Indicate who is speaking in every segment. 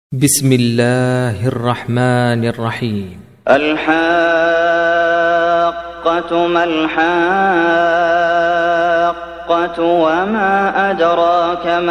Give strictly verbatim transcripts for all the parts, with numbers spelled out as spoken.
Speaker 1: بسم الله الرحمن الرحيم.
Speaker 2: الحاقة ما الحاقة وما أدراك ما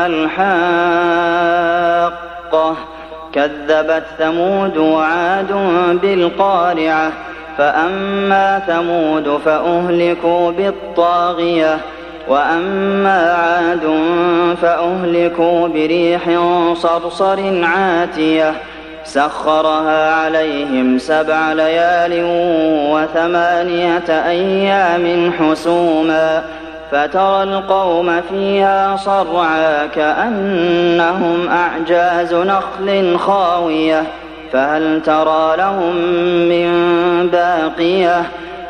Speaker 2: الحاقة كذبت ثمود وعاد بالقارعة فأما ثمود فأهلكوا بالطاغية وأما عاد فأهلكوا بريح صرصر عاتية سخرها عليهم سبع ليال وثمانية أيام حسوما فترى القوم فيها صرعى كأنهم أعجاز نخل خاوية فهل ترى لهم من باقية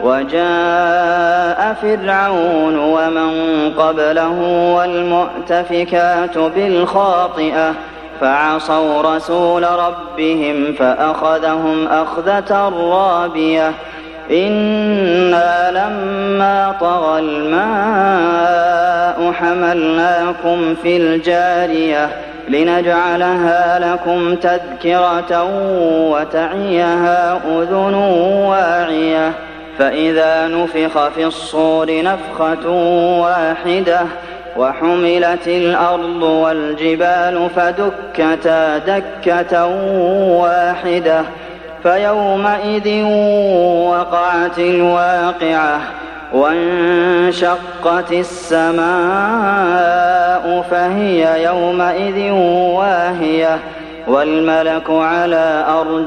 Speaker 2: وجاء فرعون ومن قبله والمؤتفكات بالخاطئة فعصوا رسول ربهم فأخذهم أخذة رابية إنا لما طغى الماء حملناكم في الجارية لنجعلها لكم تذكرة وتعيها أذن واعية فإذا نفخ في الصور نفخة واحدة وحملت الأرض والجبال فدكتا دكة واحدة فيومئذ وقعت الواقعة وانشقت السماء فهي يومئذ واهية والملك على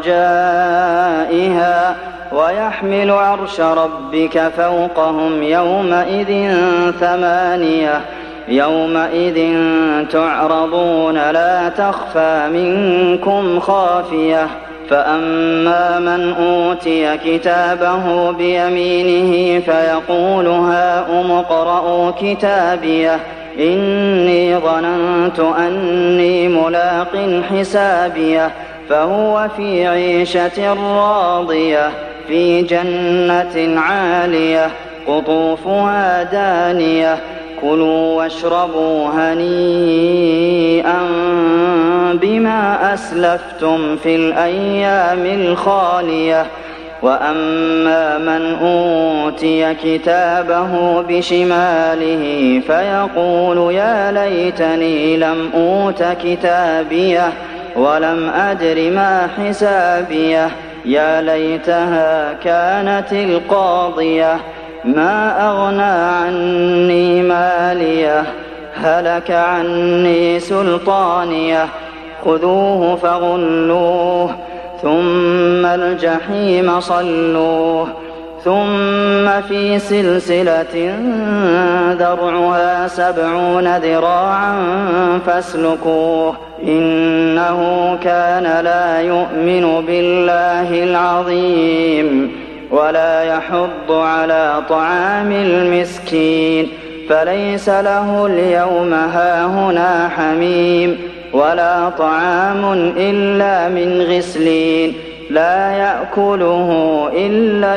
Speaker 2: أرجائها ويحمل عرش ربك فوقهم يومئذ ثمانية يومئذ تعرضون لا تخفى منكم خافية فأما من أوتي كتابه بيمينه فيقول هاؤم اقرءوا كتابيه إني ظننت أني ملاق حسابيه فهو في عيشة راضية في جنة عالية قطوفها دانية كلوا واشربوا هنيئا بما أسلفتم في الأيام الخالية وأما من أوتي كتابه بشماله فيقول يا ليتني لم أوت كتابيه ولم أدر ما حسابيه يا ليتها كانت القاضية ما أغنى عني ماليه هلك عني سلطانيه خذوه فغلوه ثم الجحيم صلوه ثم في سلسلة ذرعها سبعون ذراعا فاسلكوه إنه كان لا يؤمن بالله العظيم ولا يحض على طعام المسكين فليس له اليوم هاهنا حميم ولا طعام إلا من غسلين لا يأكله إلا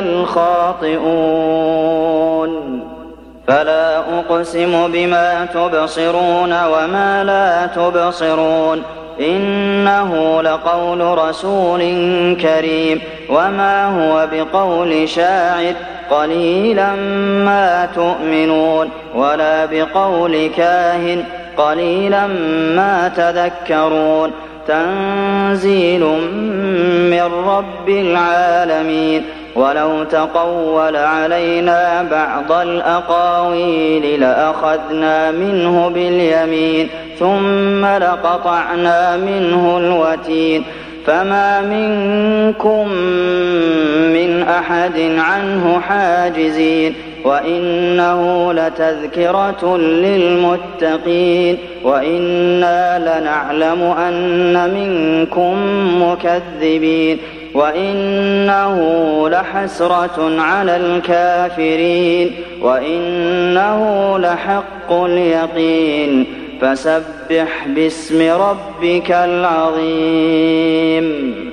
Speaker 2: الخاطئون فلا أقسم بما تبصرون وما لا تبصرون إنه لقول رسول كريم وما هو بقول شاعر قليلا ما تؤمنون ولا بقول كاهن قليلا ما تذكرون تنزيل من رب العالمين ولو تقول علينا بعض الأقاويل لأخذنا منه باليمين ثم لقطعنا منه الوتين فما منكم من أحد عنه حاجزين وإنه لتذكرة للمتقين وإنا لنعلم أن منكم مكذبين وإنه لحسرة على الكافرين وإنه لحق اليقين فسبح باسم ربك العظيم.